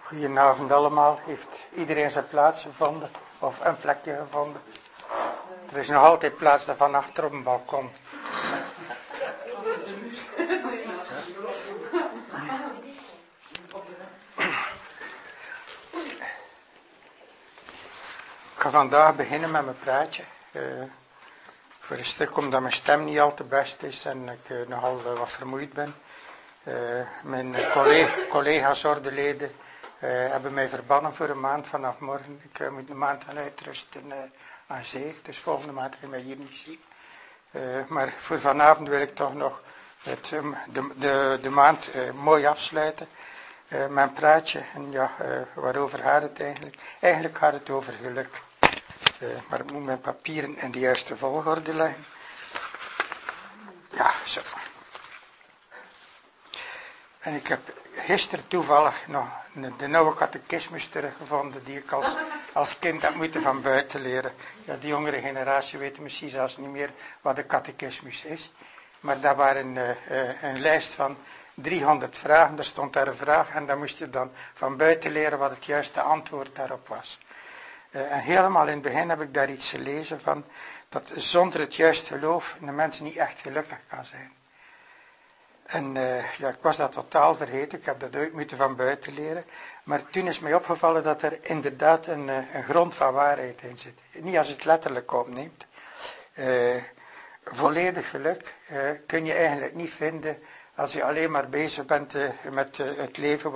Goedenavond allemaal. Heeft iedereen zijn plaats gevonden? Of een plekje gevonden? Er is nog altijd plaats daarvan achter op een balkon. Ik ga vandaag beginnen met mijn praatje. Voor een stuk omdat mijn stem niet al te best is en ik nogal wat vermoeid ben. Mijn collega's, ordeleden, hebben mij verbannen voor een maand vanaf morgen. Ik moet een maand gaan uitrusten aan zee. Dus volgende maand ga je mij hier niet zien. Maar voor vanavond wil ik toch nog de maand mooi afsluiten. Mijn praatje. En ja, waarover gaat het eigenlijk? Eigenlijk gaat het over geluk. Maar ik moet mijn papieren in de juiste volgorde leggen. Ja, zo. En ik heb gisteren toevallig nog de nieuwe catechismus teruggevonden die ik als kind heb moeten van buiten leren. Ja, de jongere generatie weet misschien zelfs niet meer wat de catechismus is. Maar dat waren een lijst van 300 vragen. Er stond daar een vraag en dan moest je dan van buiten leren wat het juiste antwoord daarop was. En helemaal in het begin heb ik daar iets gelezen van dat zonder het juiste geloof een mens niet echt gelukkig kan zijn. En ja, ik was dat totaal vergeten, ik heb dat ooit moeten van buiten leren. Maar toen is mij opgevallen dat er inderdaad een grond van waarheid in zit. Niet als het letterlijk opneemt. Volledig geluk kun je eigenlijk niet vinden als je alleen maar bezig bent met het leven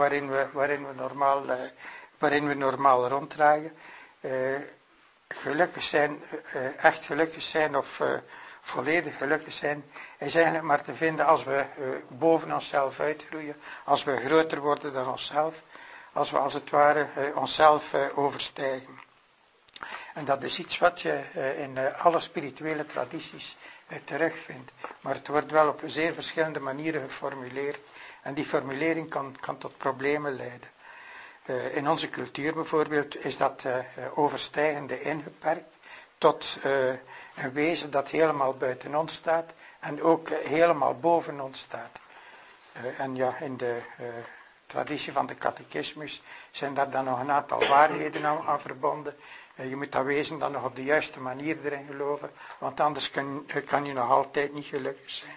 waarin we normaal ronddraaien. Gelukkig zijn, echt gelukkig zijn of volledig gelukkig zijn, is eigenlijk maar te vinden als we boven onszelf uitgroeien, als we groter worden dan onszelf, als we als het ware onszelf overstijgen. En dat is iets wat je in alle spirituele tradities terugvindt. Maar het wordt wel op zeer verschillende manieren geformuleerd. En die formulering kan tot problemen leiden. In onze cultuur bijvoorbeeld is dat overstijgende ingeperkt tot een wezen dat helemaal buiten ons staat en ook helemaal boven ons staat. En ja, in de traditie van de catechismus zijn daar dan nog een aantal waarheden aan verbonden. Je moet dat wezen dan nog op de juiste manier erin geloven, want anders kan je nog altijd niet gelukkig zijn.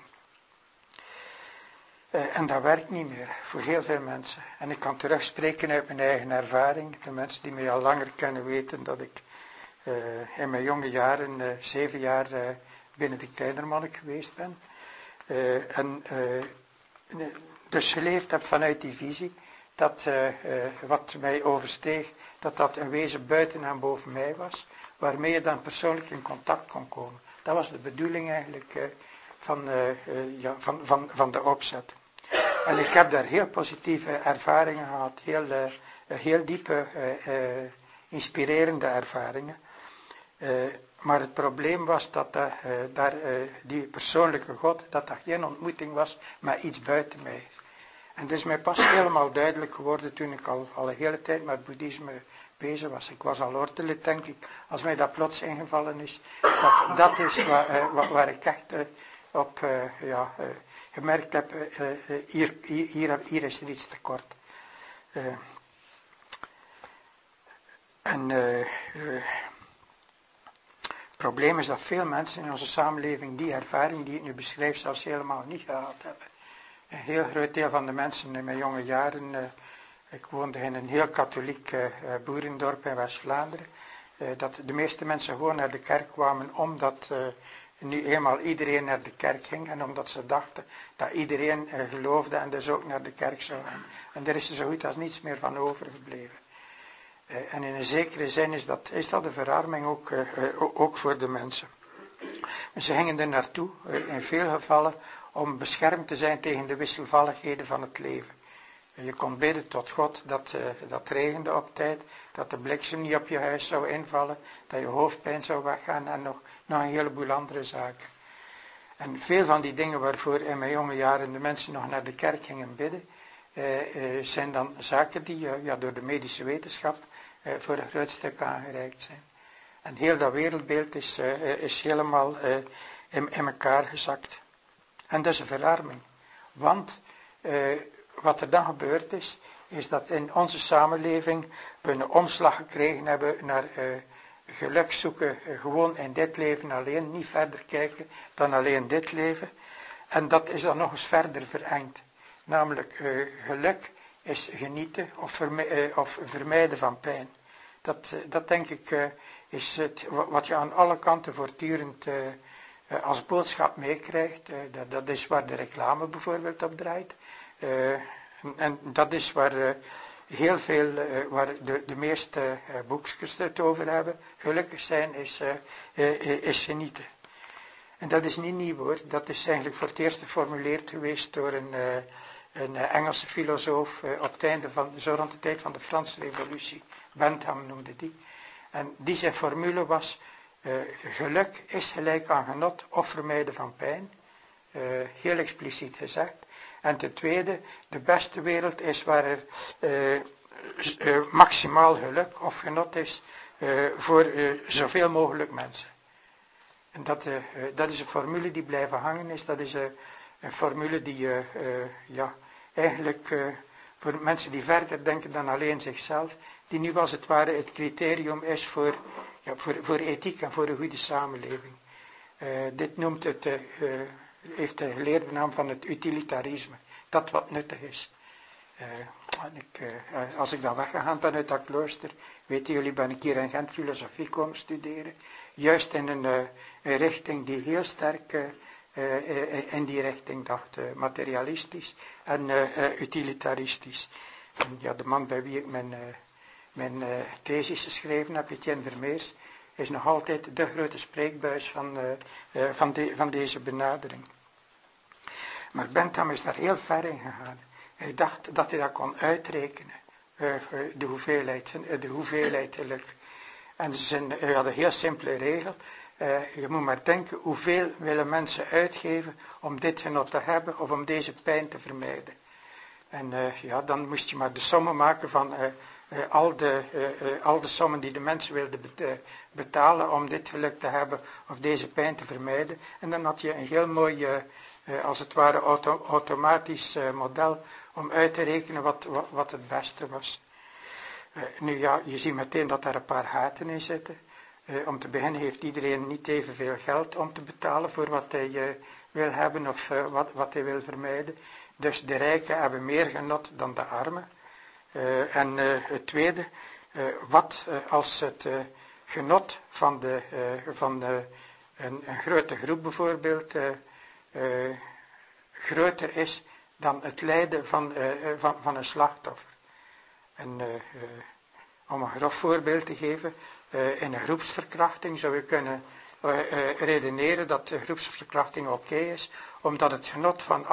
En dat werkt niet meer voor heel veel mensen. En ik kan terugspreken uit mijn eigen ervaring. De mensen die mij al langer kennen weten dat ik in mijn jonge jaren 7 jaar binnen de Kleinermonnik geweest ben. Dus geleefd heb vanuit die visie dat wat mij oversteeg, dat een wezen buiten en boven mij was, waarmee je dan persoonlijk in contact kon komen. Dat was de bedoeling eigenlijk van de opzet. En ik heb daar heel positieve ervaringen gehad, heel diepe, inspirerende ervaringen. Maar het probleem was dat die persoonlijke God, dat geen ontmoeting was met iets buiten mij. En het is mij pas helemaal duidelijk geworden toen ik al een hele tijd met boeddhisme bezig was. Ik was al ordelid, denk ik, als mij dat plots ingevallen is. Dat is waar ik echt op gemerkt heb, hier is er iets tekort. Het probleem is dat veel mensen in onze samenleving die ervaring die ik nu beschrijf zelfs helemaal niet gehad hebben. Een heel groot deel van de mensen in mijn jonge jaren, ik woonde in een heel katholiek boerendorp in West-Vlaanderen, dat de meeste mensen gewoon naar de kerk kwamen omdat nu eenmaal iedereen naar de kerk ging en omdat ze dachten dat iedereen geloofde en dus ook naar de kerk zou gaan. En er is er zo goed als niets meer van overgebleven. En in een zekere zin is dat een verarming ook voor de mensen. En ze gingen er naartoe, in veel gevallen, om beschermd te zijn tegen de wisselvalligheden van het leven. Je kon bidden tot God dat regende op tijd, dat de bliksem niet op je huis zou invallen, dat je hoofdpijn zou weggaan en nog een heleboel andere zaken. En veel van die dingen waarvoor in mijn jonge jaren de mensen nog naar de kerk gingen bidden, zijn dan zaken die door de medische wetenschap voor een groot stuk aangereikt zijn. En heel dat wereldbeeld is helemaal in elkaar gezakt. En dat is een verarming. Want wat er dan gebeurd is is dat in onze samenleving we een omslag gekregen hebben naar geluk zoeken, gewoon in dit leven alleen, niet verder kijken dan alleen dit leven. En dat is dan nog eens verder verengd. Namelijk geluk is genieten of vermijden van pijn. Dat denk ik is het, wat je aan alle kanten voortdurend als boodschap meekrijgt. Dat is waar de reclame bijvoorbeeld op draait. En dat is waar heel veel, waar de meeste boekjes het over hebben. Gelukkig zijn is genieten. En dat is niet nieuw hoor. Dat is eigenlijk voor het eerst geformuleerd geweest door een Engelse filosoof op het einde van, zo rond de tijd van de Franse Revolutie. Bentham noemde die. En die zijn formule was, geluk is gelijk aan genot of vermijden van pijn. Heel expliciet gezegd. En ten tweede, de beste wereld is waar er maximaal geluk of genot is voor zoveel mogelijk mensen. En dat is een formule die blijven hangen is. Dat is een formule die eigenlijk voor mensen die verder denken dan alleen zichzelf, die nu als het ware het criterium is voor ethiek en voor een goede samenleving. Dit noemt heeft de geleerde naam van het utilitarisme. Dat wat nuttig is. Als ik dan weggegaan ben uit dat klooster, weten jullie, ben ik hier in Gent filosofie komen studeren. Juist in een richting die heel sterk in die richting dacht, materialistisch en utilitaristisch. En ja, de man bij wie ik mijn thesis geschreven heb, Etienne Vermeers, is nog altijd de grote spreekbuis van deze benadering. Maar Bentham is daar heel ver in gegaan. Hij dacht dat hij dat kon uitrekenen, de hoeveelheid geluk. En hij had een heel simpele regel. Je moet maar denken, hoeveel willen mensen uitgeven om dit genot te hebben of om deze pijn te vermijden. En dan moest je maar de sommen maken van al de sommen die de mensen wilden betalen om dit geluk te hebben of deze pijn te vermijden. En dan had je een heel mooi, als het ware automatisch model om uit te rekenen wat het beste was. Nu ja, je ziet meteen dat daar een paar gaten in zitten. Om te beginnen heeft iedereen niet evenveel geld om te betalen voor wat hij wil hebben of wat hij wil vermijden. Dus de rijken hebben meer genot dan de armen. En het tweede, wat als het genot van een grote groep bijvoorbeeld groter is dan het lijden van een slachtoffer. En om een grof voorbeeld te geven, in een groepsverkrachting zou je kunnen redeneren dat de groepsverkrachting oké is, omdat het genot van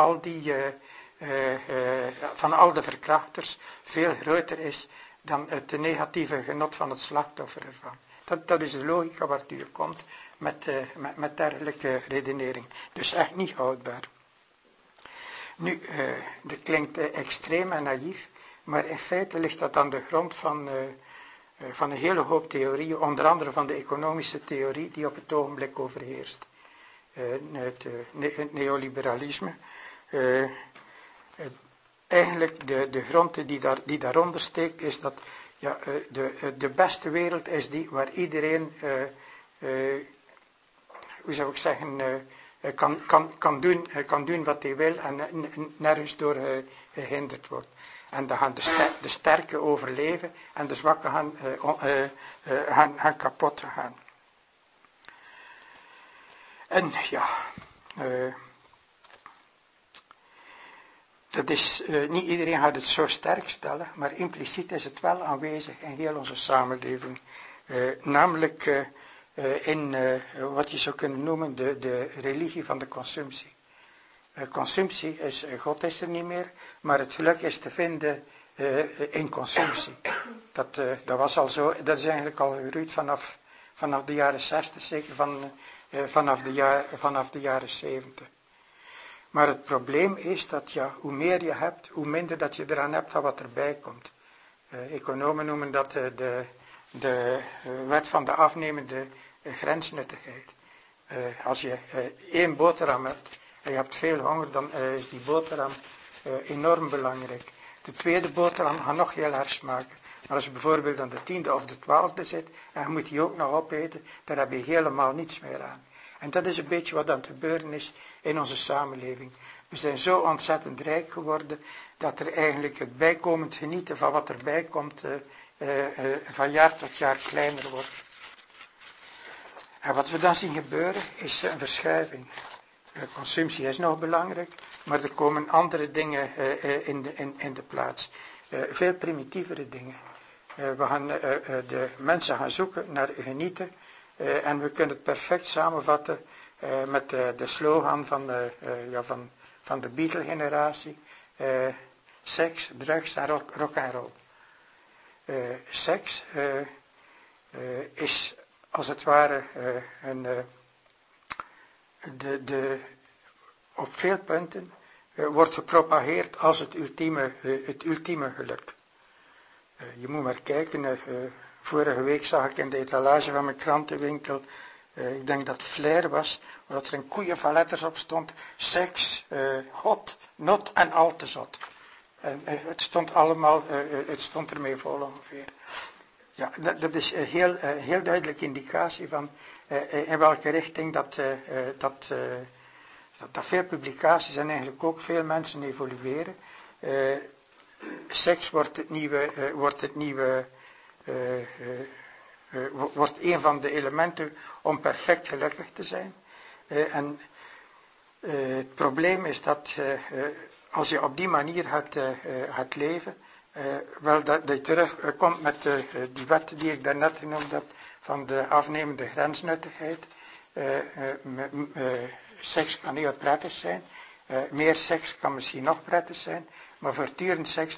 al de verkrachters veel groter is dan het negatieve genot van het slachtoffer ervan. Dat is de logica waartoe je komt met dergelijke redenering. Dus echt niet houdbaar. Nu, dat klinkt extreem en naïef, maar in feite ligt dat aan de grond van een hele hoop theorieën, onder andere van de economische theorie die op het ogenblik overheerst. Het neoliberalisme. Eigenlijk de grond die daaronder steekt is dat de beste wereld is die waar iedereen, hoe zou ik zeggen, kan doen wat hij wil en nergens door gehinderd wordt. En dan gaan de sterken overleven en de zwakken gaan kapot gaan. En ja, dat is, niet iedereen gaat het zo sterk stellen, maar impliciet is het wel aanwezig in heel onze samenleving. Namelijk in wat je zou kunnen noemen de religie van de consumptie. Consumptie is, God is er niet meer, maar het geluk is te vinden in consumptie. Dat was al zo, dat is eigenlijk al gegroeid vanaf de jaren 60, zeker vanaf de jaren 70. Maar het probleem is dat hoe meer je hebt, hoe minder dat je eraan hebt dan wat erbij komt. Economen noemen dat de wet van de afnemende grensnuttigheid. Als je 1 boterham hebt en je hebt veel honger, dan is die boterham enorm belangrijk. De tweede boterham gaat nog heel erg smaken. Maar als je bijvoorbeeld aan de 10e of de 12e zit, en je moet die ook nog opeten, daar heb je helemaal niets meer aan. En dat is een beetje wat aan het gebeuren is in onze samenleving. We zijn zo ontzettend rijk geworden, dat er eigenlijk het bijkomend genieten van wat erbij komt, van jaar tot jaar kleiner wordt. En wat we dan zien gebeuren, is een verschuiving. Consumptie is nog belangrijk, maar er komen andere dingen in de plaats. Veel primitievere dingen. De mensen gaan zoeken naar genieten. En we kunnen het perfect samenvatten met de slogan van de Beatle-generatie. Seks, drugs en rock and roll. Seks is als het ware op veel punten wordt gepropageerd als het ultieme geluk. Je moet maar kijken, vorige week zag ik in de etalage van mijn krantenwinkel, ik denk dat Flair was, waar er een koeien van letters op stond, seks, hot, not en al te zot. En het stond allemaal, het stond ermee vol ongeveer. Ja, dat is een heel duidelijke indicatie van in welke richting dat veel publicaties en eigenlijk ook veel mensen evolueren. Seks wordt een van de elementen om perfect gelukkig te zijn. Het probleem is dat als je op die manier gaat leven, dat je terugkomt met die wet die ik daarnet genoemd heb, van de afnemende grensnuttigheid. Seks kan heel prettig zijn. Meer seks kan misschien nog prettig zijn. Maar voortdurend seks,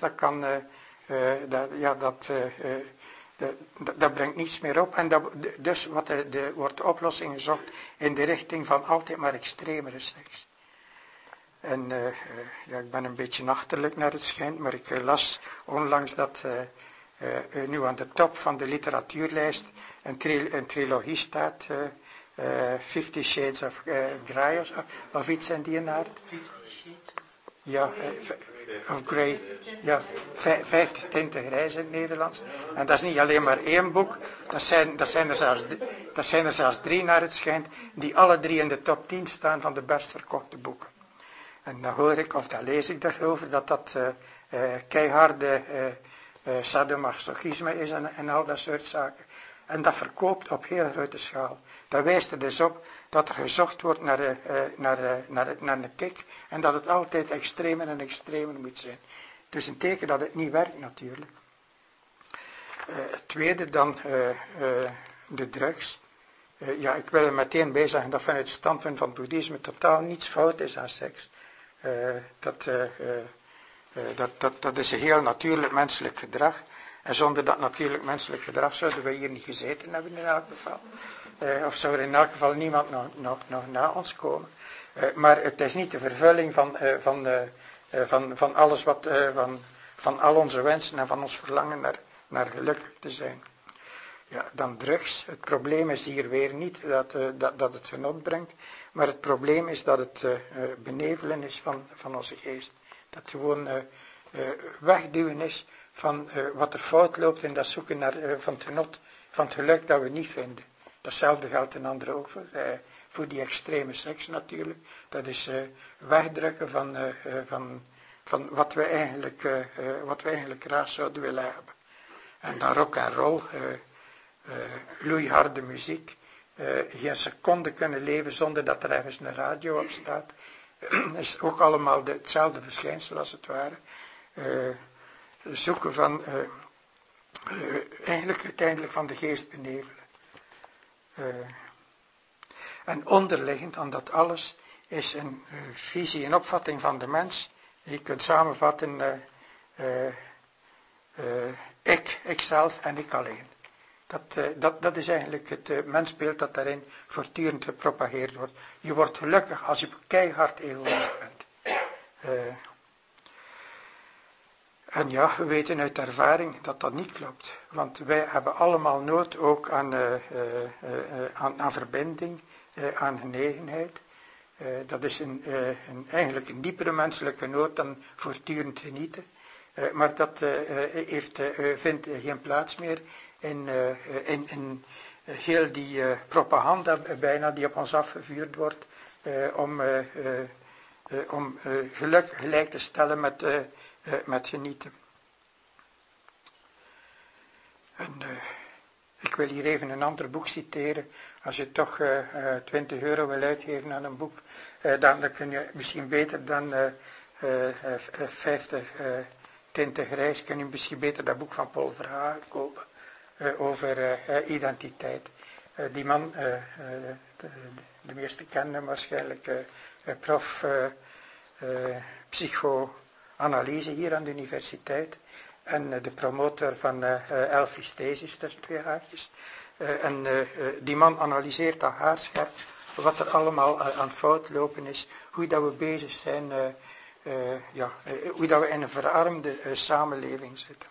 dat brengt niets meer op. En dus wordt de oplossing gezocht in de richting van altijd maar extremere seks. En ik ben een beetje achterlijk naar het schijnt, maar ik las onlangs dat nu aan de top van de literatuurlijst een trilogie staat, 50 Shades of Grey of iets in die aard. Ja, of Grey. Ja, 50 tinten grijs in het Nederlands. En dat is niet alleen maar één boek, dat zijn er zelfs 3 naar het schijnt, die alle 3 in de top 10 staan van de best verkochte boeken. En dan hoor ik, of dan lees ik daarover, dat keiharde sadomasochisme is en al dat soort zaken. En dat verkoopt op heel grote schaal. Dat wijst er dus op dat er gezocht wordt naar een kick en dat het altijd extremer en extremer moet zijn. Het is een teken dat het niet werkt natuurlijk. Het tweede dan de drugs. Ik wil er meteen bij zeggen dat vanuit het standpunt van het boeddhisme totaal niets fout is aan seks. Dat is een heel natuurlijk menselijk gedrag. En zonder dat natuurlijk menselijk gedrag zouden we hier niet gezeten hebben in elk geval. Of zou er in elk geval niemand nog na ons komen. Maar het is niet de vervulling van alles van al onze wensen en van ons verlangen naar gelukkig te zijn. Ja, dan drugs. Het probleem is hier weer niet dat het genot brengt, maar het probleem is dat het benevelen is van onze geest. Dat gewoon wegduwen is van wat er fout loopt in dat zoeken van het genot, van het geluk dat we niet vinden. Datzelfde geldt ten andere ook voor die extreme seks natuurlijk. Dat is wegdrukken van wat we eigenlijk graag zouden willen hebben. En dan rock and roll, loeiharde muziek, geen seconde kunnen leven zonder dat er ergens een radio op staat. Is ook allemaal hetzelfde verschijnsel als het ware. Zoeken van, eigenlijk uiteindelijk van de geest benevelen. En onderliggend aan dat alles is een visie en opvatting van de mens. Je kunt samenvatten, ikzelf en ik alleen. Dat is eigenlijk het mensbeeld dat daarin voortdurend gepropageerd wordt. Je wordt gelukkig als je keihard egoïst bent. En ja, we weten uit ervaring dat dat niet klopt. Want wij hebben allemaal nood ook aan verbinding, aan genegenheid. Dat is eigenlijk een diepere menselijke nood dan voortdurend genieten. Maar dat vindt geen plaats meer in heel die propaganda bijna die op ons afgevuurd wordt om geluk gelijk te stellen met genieten. En, ik wil hier even een ander boek citeren. Als je toch €20 wil uitgeven aan een boek, dan kun je misschien beter dan 50 tinten grijs, kun je misschien beter dat boek van Paul Verhagen kopen over identiteit. Die man, de meeste kennen hem waarschijnlijk, prof psychoanalyse hier aan de universiteit. En de promotor van Elfie's thesis, tussen twee haakjes. Die man analyseert al haarscherp wat er allemaal aan fout lopen is. Hoe dat we bezig zijn, hoe dat we in een verarmde samenleving zitten.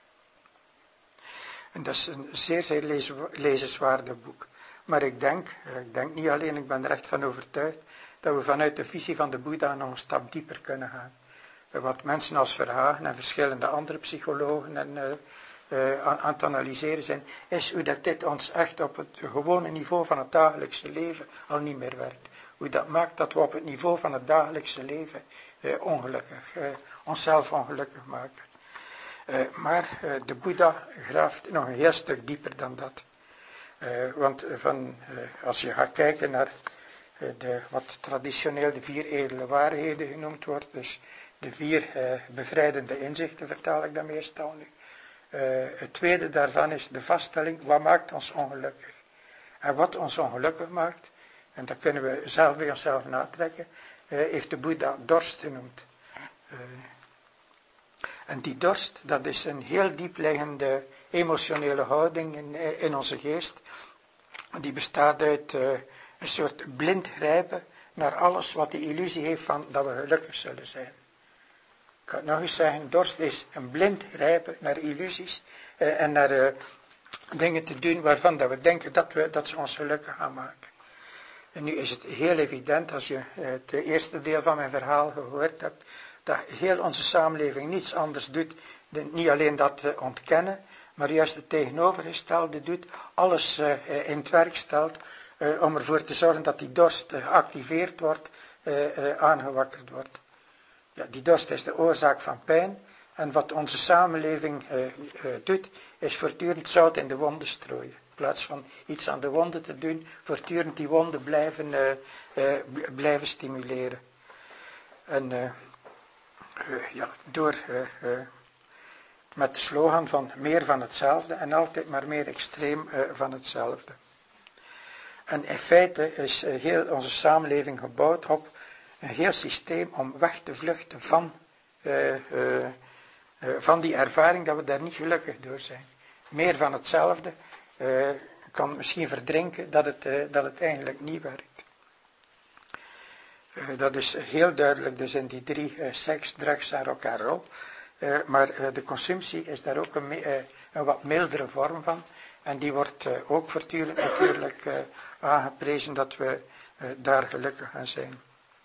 En dat is een zeer, zeer lezenswaardig boek. Maar ik denk niet alleen, ik ben er echt van overtuigd, dat we vanuit de visie van de Boeddha nog een stap dieper kunnen gaan. Wat mensen als Verhagen en verschillende andere psychologen aan het analyseren zijn, is hoe dat dit ons echt op het gewone niveau van het dagelijkse leven al niet meer werkt. Hoe dat maakt dat we op het niveau van het dagelijkse leven onszelf ongelukkig maken. Maar de Boeddha graaft nog een heel stuk dieper dan dat. Want als je gaat kijken naar wat traditioneel de 4 edele waarheden genoemd wordt, dus de 4 bevrijdende inzichten, vertaal ik dat meestal nu. Het tweede daarvan is de vaststelling, wat maakt ons ongelukkig? En wat ons ongelukkig maakt, en dat kunnen we zelf bij onszelf natrekken, heeft de Boeddha dorst genoemd. En die dorst, dat is een heel diepliggende emotionele houding in onze geest. Die bestaat uit een soort blind grijpen naar alles wat de illusie heeft van dat we gelukkig zullen zijn. Ik kan het nog eens zeggen, dorst is een blind grijpen naar illusies en naar dingen te doen waarvan dat we denken dat ze ons gelukkig gaan maken. En nu is het heel evident, als je het eerste deel van mijn verhaal gehoord hebt, dat heel onze samenleving niets anders doet dan niet alleen dat ontkennen, maar juist het tegenovergestelde doet, alles in het werk stelt om ervoor te zorgen dat die dorst geactiveerd wordt, aangewakkerd wordt. Ja, die dorst is de oorzaak van pijn en wat onze samenleving doet, is voortdurend zout in de wonden strooien. In plaats van iets aan de wonden te doen, voortdurend die wonden blijven stimuleren. En met de slogan van meer van hetzelfde en altijd maar meer extreem van hetzelfde. En in feite is heel onze samenleving gebouwd op een heel systeem om weg te vluchten van die ervaring dat we daar niet gelukkig door zijn. Meer van hetzelfde kan misschien verdrinken dat het eigenlijk niet werkt. Dat is heel duidelijk dus in die 3, seks, drugs en rock'n'roll. Maar de consumptie is daar ook een wat mildere vorm van. En die wordt ook voortdurend natuurlijk aangeprezen dat we daar gelukkig aan zijn.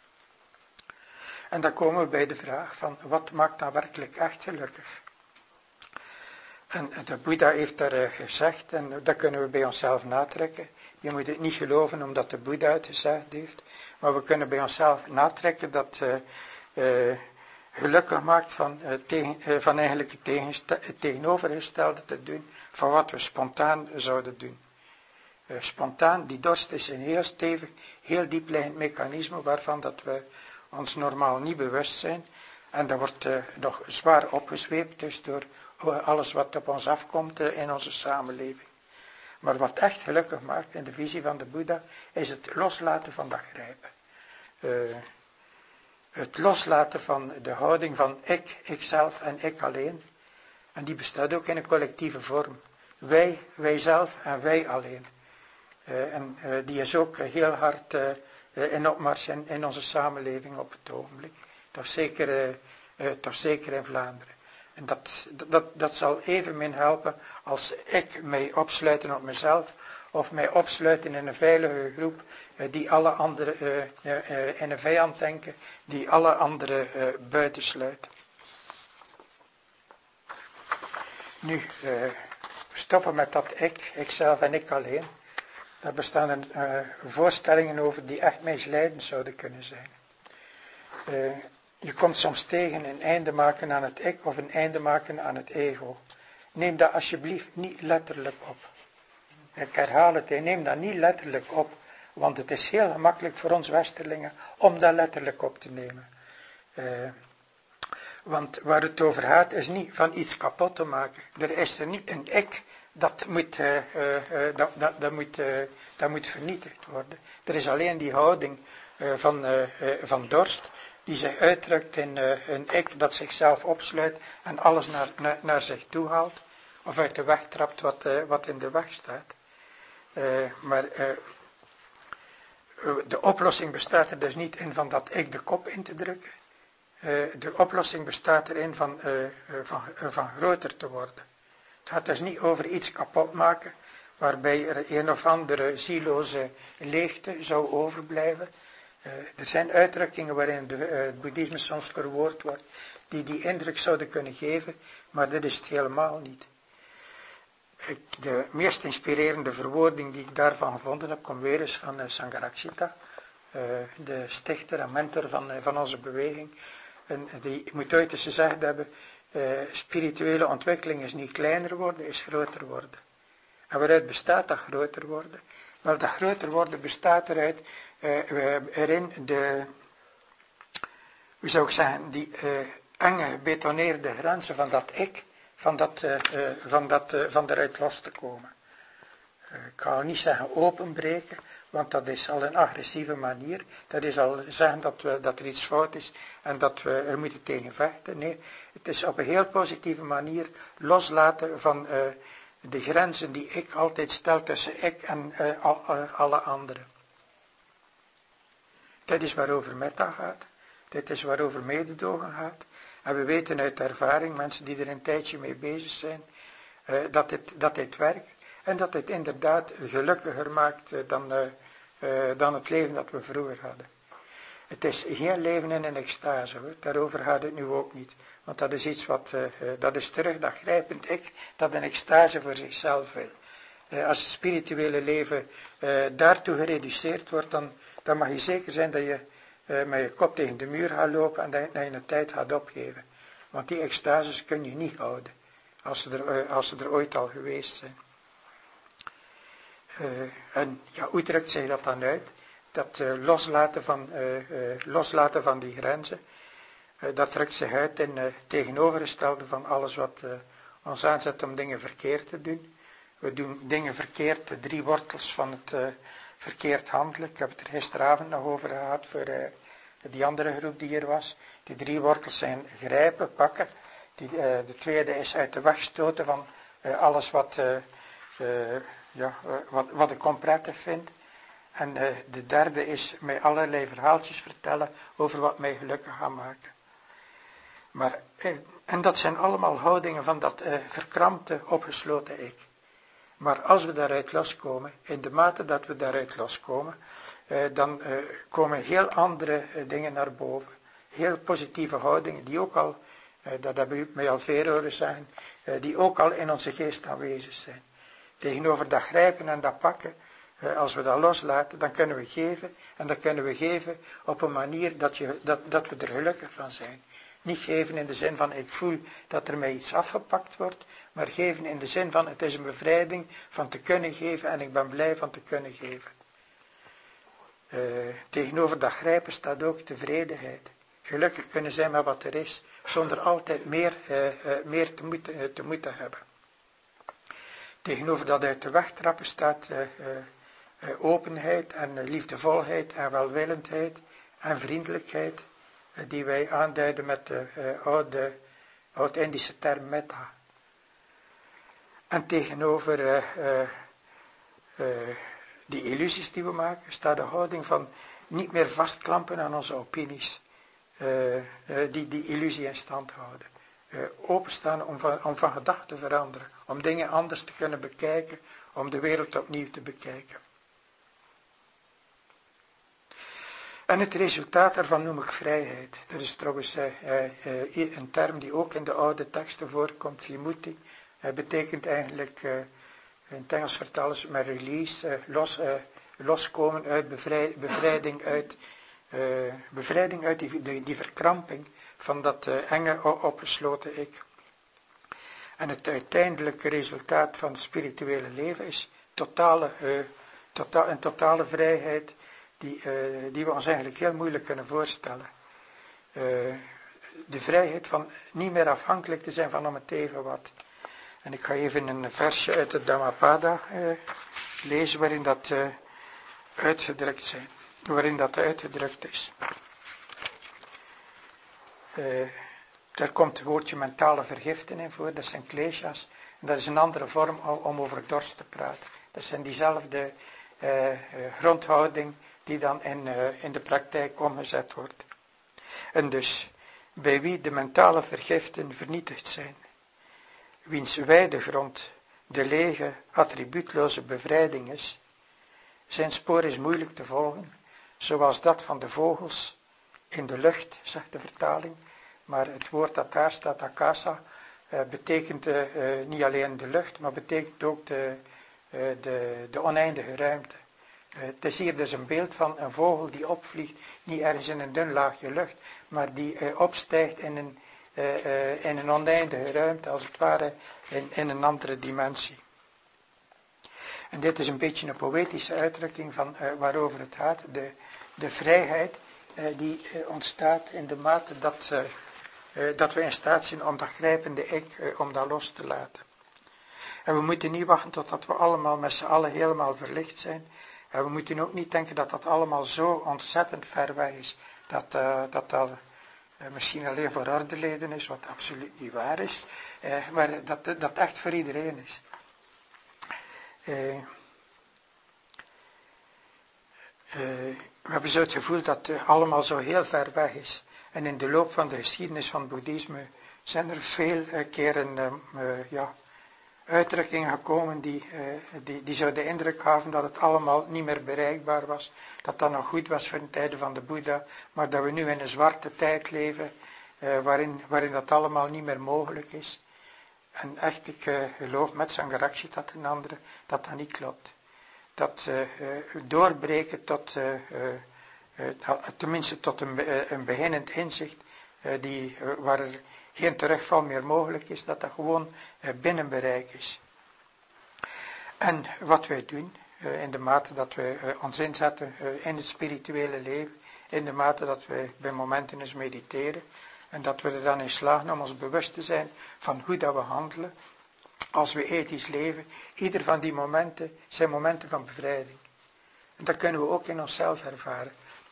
En dan komen we bij de vraag van wat maakt dan werkelijk echt gelukkig? En de Boeddha heeft daar gezegd, en dat kunnen we bij onszelf natrekken. Je moet het niet geloven omdat de Boeddha het gezegd heeft, maar we kunnen bij onszelf natrekken dat gelukkig maakt van eigenlijk het tegenovergestelde te doen van wat we spontaan zouden doen. Spontaan, die dorst is een heel stevig, heel diepliggend mechanisme waarvan dat we ons normaal niet bewust zijn. En dat wordt nog zwaar opgezweept dus door alles wat op ons afkomt in onze samenleving. Maar wat echt gelukkig maakt in de visie van de Boeddha is het loslaten van dat grijpen. Het loslaten van de houding van ikzelf en ik alleen. En die bestaat ook in een collectieve vorm. Wij,wijzelf en wij alleen. En die is ook heel hard in opmars in onze samenleving op het ogenblik. Toch zeker in Vlaanderen. En dat zal evenmin helpen als ik mij opsluiten op mezelf of mij opsluiten in een veilige groep die alle anderen in een vijand denken, die alle anderen buitensluit. Nu, we stoppen met dat ikzelf en ik alleen. Daar bestaan voorstellingen over die echt misleidend zouden kunnen zijn. Je komt soms tegen een einde maken aan het ik of een einde maken aan het ego. Neem dat alsjeblieft niet letterlijk op. Ik herhaal het, neem dat niet letterlijk op, want het is heel gemakkelijk voor ons Westerlingen om dat letterlijk op te nemen. Want waar het over gaat is niet van iets kapot te maken. Er is er niet een ik dat moet vernietigd worden. Er is alleen die houding van dorst die zich uitdrukt in een ik dat zichzelf opsluit en alles naar zich toe haalt. Of uit de weg trapt wat in de weg staat. Maar de oplossing bestaat er dus niet in van dat ik de kop in te drukken. De oplossing bestaat erin van groter te worden. Het gaat dus niet over iets kapot maken, waarbij er een of andere zieloze leegte zou overblijven. Er zijn uitdrukkingen waarin het boeddhisme soms verwoord wordt, die indruk zouden kunnen geven, maar dit is het helemaal niet. De meest inspirerende verwoording die ik daarvan gevonden heb, komt weer eens van Sangharakshita, de stichter en mentor van onze beweging. En die moet ooit eens gezegd hebben, spirituele ontwikkeling is niet kleiner worden, is groter worden. En waaruit bestaat dat groter worden? Wel, dat groter worden bestaat erin die enge, gebetoneerde grenzen van dat ik, van eruit los te komen. Ik ga niet zeggen openbreken, want dat is al een agressieve manier. Dat is al zeggen dat er iets fout is en dat we er moeten tegen vechten. Nee, het is op een heel positieve manier loslaten van de grenzen die ik altijd stel tussen ik en alle anderen. Dit is waarover metta gaat. Dit is waarover mededogen gaat. En we weten uit ervaring, mensen die er een tijdje mee bezig zijn, dat dit werkt. En dat dit inderdaad gelukkiger maakt dan het leven dat we vroeger hadden. Het is geen leven in een extase, hoor. Daarover gaat het nu ook niet. Want dat is iets dat is terug dat grijpend ik, dat een extase voor zichzelf wil. Als het spirituele leven daartoe gereduceerd wordt, dan mag je zeker zijn dat je met je kop tegen de muur gaat lopen en dat je een tijd gaat opgeven. Want die extases kun je niet houden, als ze er ooit al geweest zijn. En ja, hoe drukt zich dat dan uit? Dat loslaten van die grenzen, dat drukt zich uit in tegenovergestelde van alles wat ons aanzet om dingen verkeerd te doen. We doen dingen verkeerd, de 3 wortels van het verkeerd handelen. Ik heb het er gisteravond nog over gehad voor die andere groep die hier was. Die 3 wortels zijn grijpen, pakken. De tweede is uit de weg stoten van alles wat ik onprettig vind. En de derde is mij allerlei verhaaltjes vertellen over wat mij gelukkig gaat maken. Maar, en dat zijn allemaal houdingen van dat verkrampte, opgesloten ik. Maar als we daaruit loskomen, in de mate dat we daaruit loskomen, dan komen heel andere dingen naar boven. Heel positieve houdingen, die ook al, dat hebben u mij al veel horen zeggen, die ook al in onze geest aanwezig zijn. Tegenover dat grijpen en dat pakken, als we dat loslaten, dan kunnen we geven. En dan kunnen we geven op een manier dat we er gelukkig van zijn. Niet geven in de zin van ik voel dat er mij iets afgepakt wordt, maar geven in de zin van het is een bevrijding van te kunnen geven en ik ben blij van te kunnen geven. Tegenover dat grijpen staat ook tevredenheid. Gelukkig kunnen zijn met wat er is, zonder altijd meer te moeten hebben. Tegenover dat uit de weg trappen staat openheid en liefdevolheid en welwillendheid en vriendelijkheid, die wij aanduiden met de oud-Indische term metta. En tegenover die illusies die we maken, staat de houding van niet meer vastklampen aan onze opinies, die illusie in stand houden. Openstaan om van gedachten te veranderen, om dingen anders te kunnen bekijken, om de wereld opnieuw te bekijken. En het resultaat daarvan noem ik vrijheid. Dat is trouwens een term die ook in de oude teksten voorkomt, vimutti, betekent eigenlijk, in het Engels vertalen ze het met release, loskomen uit bevrijding uit die verkramping van dat enge opgesloten ik. En het uiteindelijke resultaat van het spirituele leven is een totale vrijheid die we ons eigenlijk heel moeilijk kunnen voorstellen. De vrijheid van niet meer afhankelijk te zijn van om het even wat. En ik ga even een versje uit het Dhammapada lezen waarin dat uitgedrukt is. Daar komt het woordje mentale vergiften in voor, dat zijn kleshas. En dat is een andere vorm om over dorst te praten. Dat zijn diezelfde grondhouding die dan in de praktijk omgezet wordt. En dus, bij wie de mentale vergiften vernietigd zijn, wiens wijdegrond de lege, attribuutloze bevrijding is, zijn spoor is moeilijk te volgen, zoals dat van de vogels in de lucht, zegt de vertaling. Maar het woord dat daar staat, akasa, betekent niet alleen de lucht, maar betekent ook de oneindige ruimte. Het is hier dus een beeld van een vogel die opvliegt, niet ergens in een dun laagje lucht, maar die opstijgt in een oneindige ruimte, als het ware in een andere dimensie. En dit is een beetje een poëtische uitdrukking van waarover het gaat, de vrijheid die ontstaat in de mate dat we in staat zijn om dat grijpende ik, om dat los te laten. En we moeten niet wachten totdat we allemaal met z'n allen helemaal verlicht zijn. En we moeten ook niet denken dat dat allemaal zo ontzettend ver weg is, dat misschien alleen voor ordeleden is, wat absoluut niet waar is, maar dat echt voor iedereen is. We hebben zo het gevoel dat het allemaal zo heel ver weg is. En in de loop van de geschiedenis van het boeddhisme zijn er veel keren uitdrukkingen gekomen die zo de indruk gaven dat het allemaal niet meer bereikbaar was. Dat dat nog goed was voor de tijden van de Boeddha, maar dat we nu in een zwarte tijd leven waarin dat allemaal niet meer mogelijk is. En echt, ik geloof met Sangharakshita dat een andere, dat niet klopt. Dat doorbreken tenminste tot een beginnend inzicht, waar er geen terugval meer mogelijk is, dat gewoon binnen bereik is. En wat wij doen, in de mate dat wij ons inzetten in het spirituele leven, in de mate dat wij bij momenten eens mediteren, en dat we er dan in slagen om ons bewust te zijn van hoe dat we handelen, als we ethisch leven, ieder van die momenten zijn momenten van bevrijding. En dat kunnen we ook in onszelf ervaren.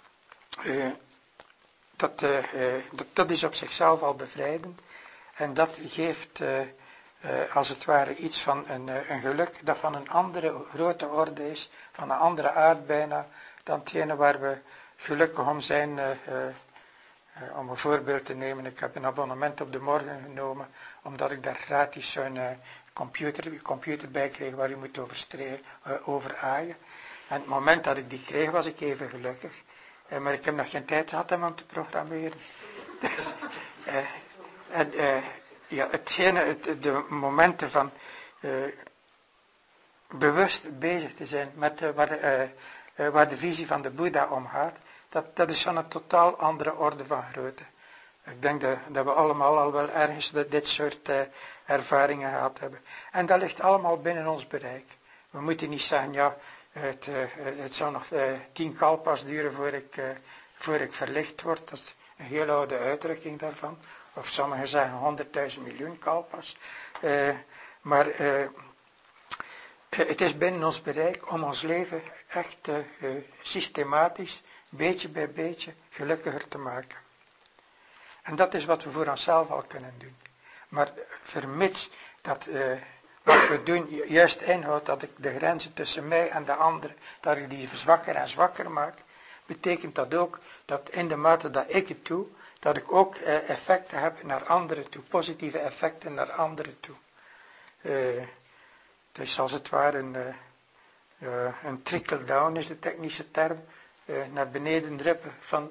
Dat is op zichzelf al bevrijdend. En dat geeft als het ware iets van een geluk dat van een andere grote orde is, van een andere aard bijna, dan hetgene waar we gelukkig om zijn. Om een voorbeeld te nemen, ik heb een abonnement op de morgen genomen, omdat ik daar gratis zo'n computer bij kreeg waar je moet over aaien. En het moment dat ik die kreeg, was ik even gelukkig. Maar ik heb nog geen tijd gehad om hem te programmeren. Dus, de momenten van bewust bezig te zijn met waar de visie van de Boeddha om gaat, dat is van een totaal andere orde van grootte. Ik denk dat we allemaal al wel ergens dit soort ervaringen gehad hebben. En dat ligt allemaal binnen ons bereik. We moeten niet zeggen, ja, het zal nog 10 kalpas duren voor ik verlicht word. Dat is een heel oude uitdrukking daarvan. Of sommigen zeggen 100.000 miljoen kalpas. Maar het is binnen ons bereik om ons leven echt systematisch, beetje bij beetje, gelukkiger te maken. En dat is wat we voor onszelf al kunnen doen. Maar vermits dat wat we doen juist inhoudt dat ik de grenzen tussen mij en de ander, dat ik die zwakker en zwakker maak, betekent dat ook dat in de mate dat ik het doe, dat ik ook effecten heb naar anderen toe, positieve effecten naar anderen toe. Het is als het ware een trickle-down is de technische term, naar beneden druppen van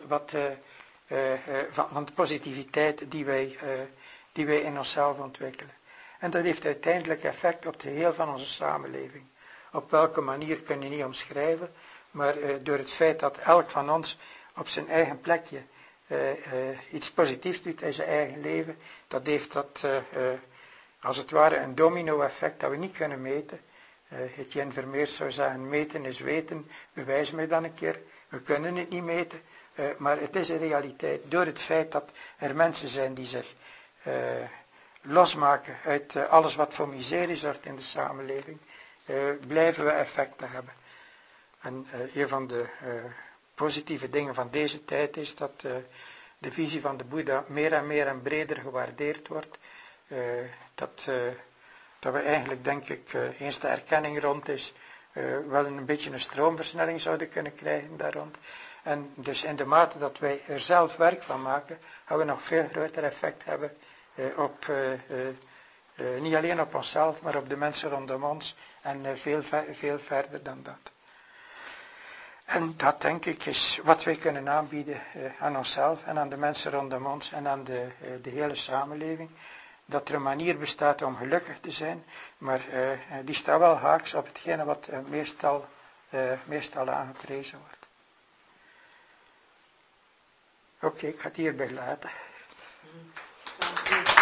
van de positiviteit die wij in onszelf ontwikkelen. En dat heeft uiteindelijk effect op het geheel van onze samenleving. Op welke manier kun je niet omschrijven, maar door het feit dat elk van ons op zijn eigen plekje iets positiefs doet in zijn eigen leven, dat heeft dat als het ware een domino-effect dat we niet kunnen meten. Etienne Vermeers zou zeggen, meten is weten, bewijs mij dan een keer. We kunnen het niet meten, maar het is een realiteit. Door het feit dat er mensen zijn die zich losmaken uit alles wat voor miserie zorgt in de samenleving, blijven we effecten hebben. En een van de positieve dingen van deze tijd is dat de visie van de Boeddha meer en breder gewaardeerd wordt. Dat we eigenlijk, denk ik, eens de erkenning rond is, wel een beetje een stroomversnelling zouden kunnen krijgen daar rond. En dus in de mate dat wij er zelf werk van maken, gaan we nog veel groter effect hebben op, niet alleen op onszelf, maar op de mensen rondom ons en veel verder dan dat. En dat, denk ik, is wat wij kunnen aanbieden aan onszelf en aan de mensen rondom ons en aan de hele samenleving. Dat er een manier bestaat om gelukkig te zijn, maar die staat wel haaks op hetgene wat meestal aangeprezen wordt. Oké, ik ga het hierbij laten.